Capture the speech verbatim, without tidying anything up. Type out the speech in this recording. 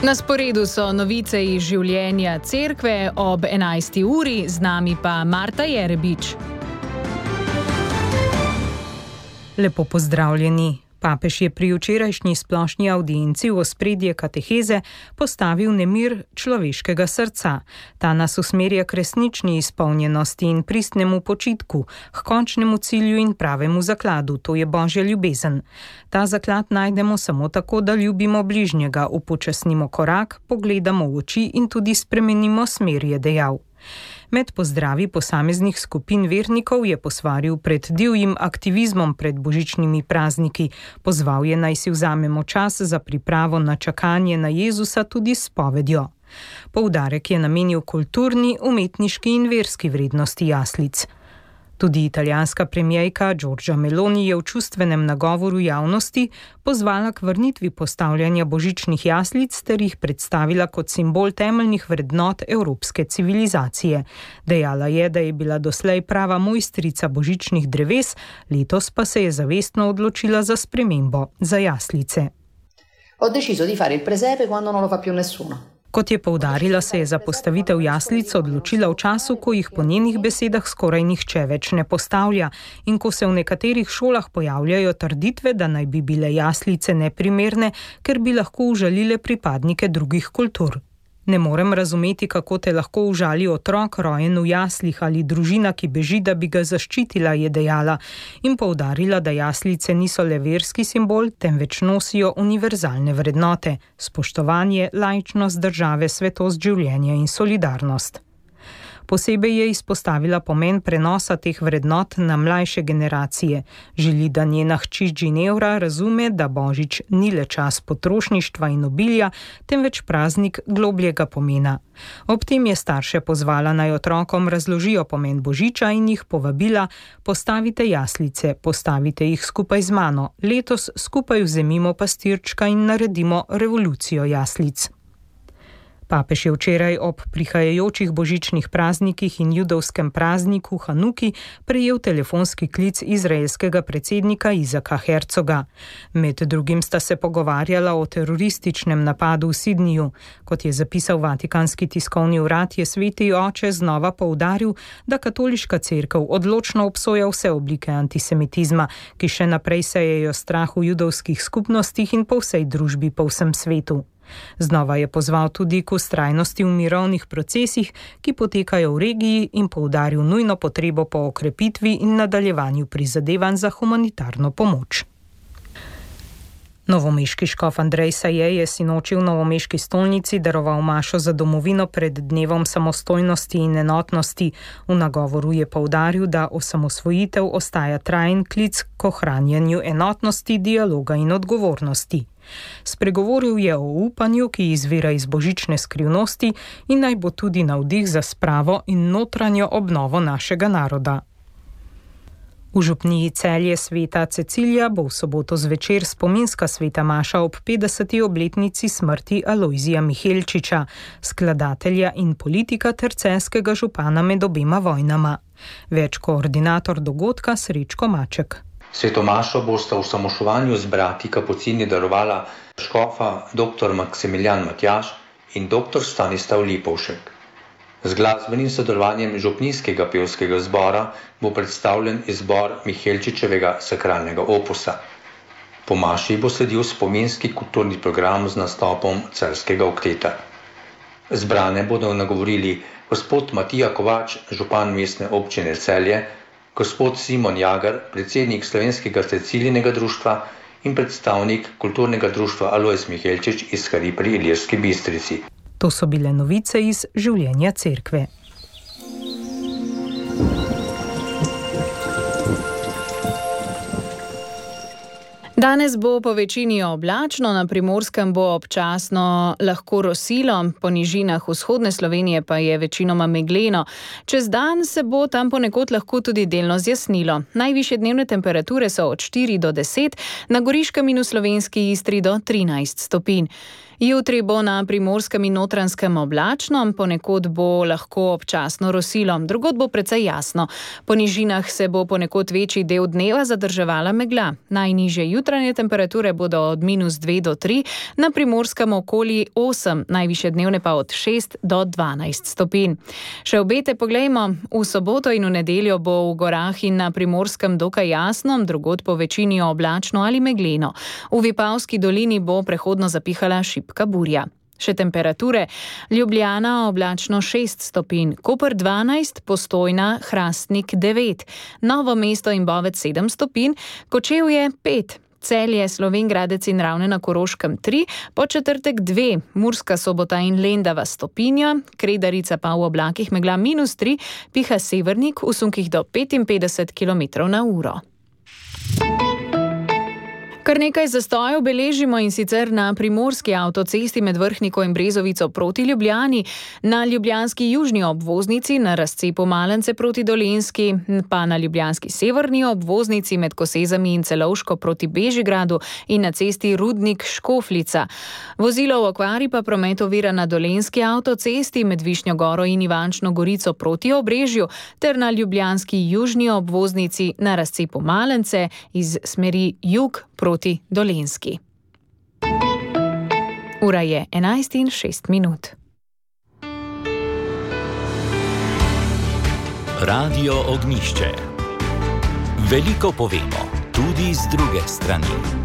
Na sporedu so novice iz življenja cerkve ob enajsti uri, z nami pa Marta Jerebič. Lepo pozdravljeni. Papež je pri včerajšnji splošni avdienci v ospredje kateheze postavil nemir človeškega srca. Ta nas usmerja k resnični izpolnjenosti in pristnemu počitku, k končnemu cilju in pravemu zakladu, to je Božja ljubezen. Ta zaklad najdemo samo tako, da ljubimo bližnjega, upočasnimo korak, pogledamo v oči in tudi spremenimo smer, je dejal. Med pozdravi posameznih skupin vernikov je posvaril pred divjim aktivizmom pred božičnimi prazniki. Pozval je, naj si vzamemo čas za pripravo na čakanje na Jezusa tudi s spovedjo. Poudarek je namenil kulturni, umetniški in verski vrednosti jaslic. Tudi italijanska premierka Giorgia Meloni je v čustvenem nagovoru javnosti pozvala k vrnitvi postavljanja božičnih jaslic ter jih predstavila kot simbol temeljnih vrednot evropske civilizacije. Dejala je, da je bila doslej prava mojstrica božičnih dreves, letos pa se je zavestno odločila za spremembo, za jaslice. Ho deciso di fare il presepe quando non lo fa più nessuno. Kot je poudarila, se je za postavitev jaslic odločila v času, ko jih po njenih besedah skoraj nihče več ne postavlja in ko se v nekaterih šolah pojavljajo trditve, da naj bi bile jaslice neprimerne, ker bi lahko užalile pripadnike drugih kultur. Ne morem razumeti, kako te lahko užali otrok, rojen v jaslih ali družina, ki beži, da bi ga zaščitila, je dejala in poudarila, da jaslice niso le verski simbol, temveč nosijo univerzalne vrednote: spoštovanje, laičnost države, svetost življenja in solidarnost. Posebej je izpostavila pomen prenosa teh vrednot na mlajše generacije. Želi, da njena hči Ginevra razume, da Božič ni le čas potrošništva in obilja, temveč praznik globljega pomena. Ob tem je starše pozvala, naj otrokom razložijo pomen Božiča in jih povabila: postavite jaslice, postavite jih skupaj z mano. Letos skupaj vzemimo pastirčka in naredimo revolucijo jaslic. Papež je včeraj ob prihajajočih božičnih praznikih in judovskem prazniku Hanuki prejel telefonski klic izraelskega predsednika Izaka Herzoga. Med drugim sta se pogovarjala o terorističnem napadu v Sidniju. Kot je zapisal Vatikanski tiskovni urad, je sveti oče znova poudaril, da katoliška cerkev odločno obsoja vse oblike antisemitizma, ki še naprej sejejo strah v judovskih skupnostih in po vsej družbi po vsem svetu. Znova je pozval tudi k vztrajnosti v mirovnih procesih, ki potekajo v regiji, in poudaril nujno potrebo po okrepitvi in nadaljevanju prizadevanj za humanitarno pomoč. Novomeški škof Andrej Saje je sinoči v novomeški stolnici daroval mašo za domovino pred dnevom samostojnosti in enotnosti. V nagovoru je poudaril, da osamosvojitev ostaja trajen klic k ohranjanju enotnosti, dialoga in odgovornosti. Spregovoril je o upanju, ki izvira iz božične skrivnosti in naj bo tudi navdih za spravo in notranjo obnovo našega naroda. V župniji Celje sveta Cecilija bo v soboto zvečer spominska sveta maša ob petdeseti obletnici smrti Alojzija Mihelčiča, skladatelja in politika ter celjskega župana med obema vojnama. Več koordinator dogodka Srečko Maček. Sveto mašo bosta v osamosvojitvi z brati kapucini darovala škofa dr. Maksimilijan Matjaž in dr. Stanislav Lipovšek. Z glasbenim sodelovanjem župnijskega pevskega zbora bo predstavljen izbor Mihelčičevega sakralnega opusa. Po maši bo sledil spominski kulturni program z nastopom celjskega okteta. Zbrane bodo nagovorili gospod Matija Kovač, župan mestne občine Celje, gospod Simon Jagar, predsednik Slovenskega Cecilijinega društva in predstavnik kulturnega društva Alojz Mihelčič iz Hari pri Ilirski Bistrici. To so bile novice iz življenja cerkve. Danes bo po večini oblačno, na Primorskem bo občasno lahko rosilo, po nižinah vzhodne Slovenije pa je večinoma megleno. Čez dan se bo tam ponekod lahko tudi delno zjasnilo. Najvišje dnevne temperature so od štiri do deset, na Goriškem in v slovenski Istri do trinajst stopinj. Jutri bo na Primorskem in Notranjskem oblačno, ponekod bo lahko občasno rosilo, drugod bo precej jasno. Po nižinah se bo ponekod večji del dneva zadrževala megla. Najnižje jutranje temperature bodo od minus dve do tri, na Primorskem okoli osem, najvišje dnevne pa od šest do dvanajst stopinj. Še obete poglejmo. V soboto in v nedeljo bo v gorah in na Primorskem dokaj jasno, drugod po večini oblačno ali megleno. V Vipavski dolini bo prehodno zapihala šibka burja. Še temperature. Ljubljana oblačno šest stopinj, Koper dvanajst, Postojna, Hrastnik devet, Novo mesto in Bovec sedem stopinj, Kočevje pet, Celje, Slovenj Gradec in Ravne na Koroškem tri, Podčetrtek dve, Murska Sobota in Lendava stopinja, Kredarica pa v oblakih megla minus tri, piha severnik v sunkih do petinpetdeset kilometrov na uro. Kar nekaj zastojev beležimo, in sicer na primorski avtocesti med Vrhniko in Brezovico proti Ljubljani, na ljubljanski južni obvoznici na razcepu Malence proti Dolenjski, pa na ljubljanski severni obvoznici med Kosezami in Celovško proti Bežigradu in na cesti Rudnik-Škofljica. Vozilo v okvari pa promet ovira na dolenjski avtocesti med Višnjo Goro in Ivančno Gorico proti Obrežju ter na ljubljanski južni obvoznici na razcepu Malence iz smeri jug proti Dolenjski. Ura je enajst in šest minut. Radio Ognjišče. Veliko povemo, tudi z druge strani.